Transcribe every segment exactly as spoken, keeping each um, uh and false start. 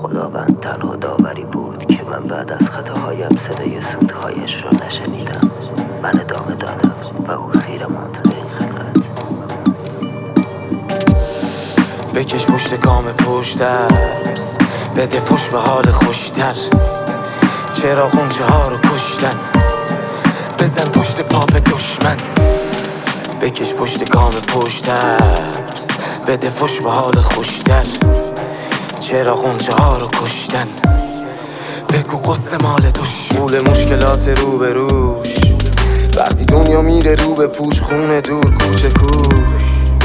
خداوند تنها داوری بود که من بعد از خطاهایم صدای سودهایش را نشنیدم. من ادامه دادم و او خیره ماند به این خلقت. بکش پشت گام پشتر، بده فش به حال خوشتر. چرا غنچه ها رو کشتن، بزن پشت پا به دشمن. بکش پشت گام پشتر، بده فش به حال خوشتر. چرا غنچه ها رو کشتن، بگو قصه مال دشمن. مول مشکلات رو به روش، وقتی دنیا میره رو به پوش. خونه دور کوچه کوش،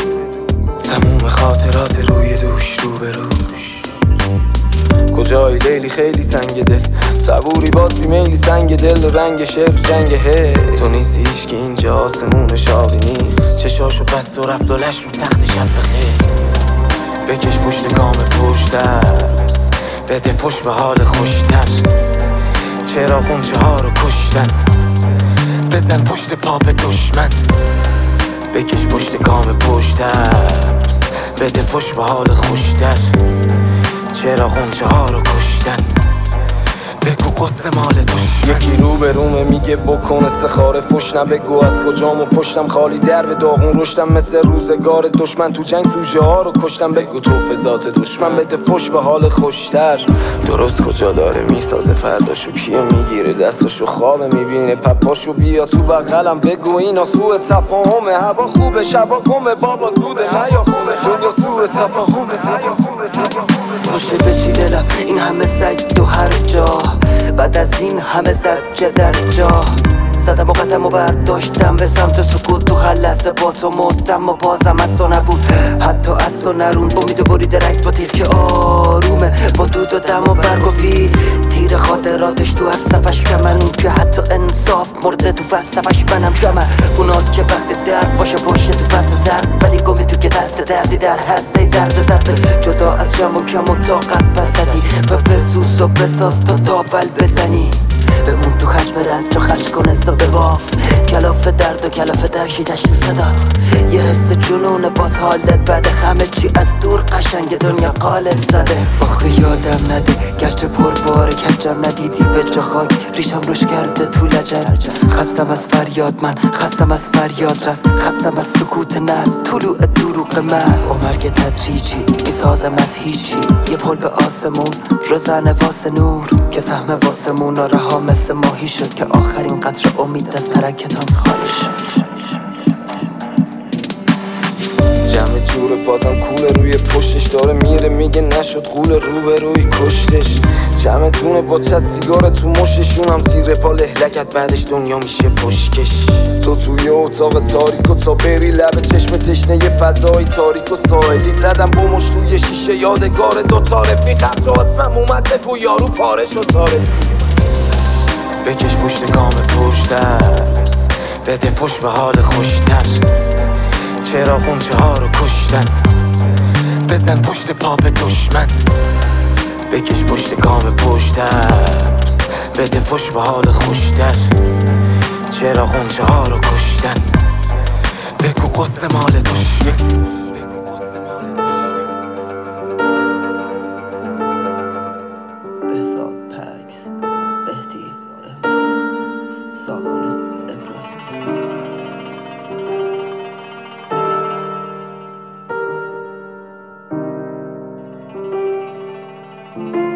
تموم خاطرات روی دوش رو به روش. کجایی لیلی خیلی سنگ دل، صبوری باز بیمیلی سنگ دل. رنگ شعر جنگ هی تو نیستی هیچ که اینجا آسمون شاقی نیست. چشاشو بست و رفت و لش رو تخت شب بخیر. بکش پشت گام پشتر، بده فش به حال خوشتر. چرا غنچه ها رو کشتن، بزن پشت پا به دشمن. بکش پشت گام پشتر، بده فش به حال خوشتر. چرا غنچه ها رو کشتن، بگو قصه مال دشمن. یکی رو به رومه میگه بکن استخاره فش نبگو از کجام و پشتم خالی در به داغون رشتم. مثل روزگار دشمن تو جنگ سوژه ها رو کشتم. بگو تو فضات دشمن، بده فش به حال خوشتر. درست کجا داره میسازه فرداشو، کیه میگیره دستاشو خوابه میبینه پپاشو. بیا تو بغلم بگو اینا سوء تفاهمه. هوا خوبه شبا گمه بابا زوده نیا خونه. دنیا سوء تفاهمه. پشت به چی دلم این همه سگ دو هر جا، بعد از این همه زجه در جا. زدم و قدم و برداشتم به سمت سکوت. تو هر لحظه با تو مردم و بازم از تو نبود. حتی از تو نرون امید و برید رنگ با تیر که آرومه. با دود و دم و برگ و ویل تیر خاطراتش تو هر صفش کمن. اون که حتی انصاف مرده تو فلسفش منم شمن. اونا که وقت درد باشه باشه تو فصل زرد، ولی گمی تو که دست دردی در حد زی زرد زرد. جدا از جمع و کم و طاقت بسدی و بسوس و بساز تا داول بزنی. بمون تو خشم رنج و خرج کن حساب باف. کلاف درد و کلاف درشیدش تو صدات. یه حس جنون باز حالت بعد همه چی از دور قشنگ دنیا قالت زده. آخه یادم نده گرچه پر باره کجم ندیدی به جا خاک. ریشم روش کرده تو لجن. خستم از فریاد من، خستم از فریاد رس. خستم از سکوت نست طلوع دروغ مست. عمر که تدریجی میسازم از هیچی. یه پل به آسمون روزنه واسه نور که سهم واسمون رها مثل ماهی شد که آخرین قطر امید از ترکتان خالی شد. جمع جور بازم کوله روی پشتش داره میره میگه نشد غول رو به روی کشتش. جمع دونه با چت سیگار تو مشتشون هم زیر پا لهلکت بعدش دنیا میشه فشکش. تو توی اتاق تاریک و تا بری لب چشم تشنه یه فضای تاریک و ساحلی. زدم با مش توی شیشه یادگار دوتا رفیقم جو اسمم اومد بگو یارو پاره شد تا رسید. بکش پشت گام پشتر، بده فش به حال خوشتر. چرا غنچه ها رو کشتن، بزن پشت پا به دشمن. بکش پشت گام پشتر، بده فش به حال خوشتر. چرا غنچه ها رو کشتن، بگو قصه مال دشمن. بهزاد پکس بهتی انتو سامان ابراهیمی.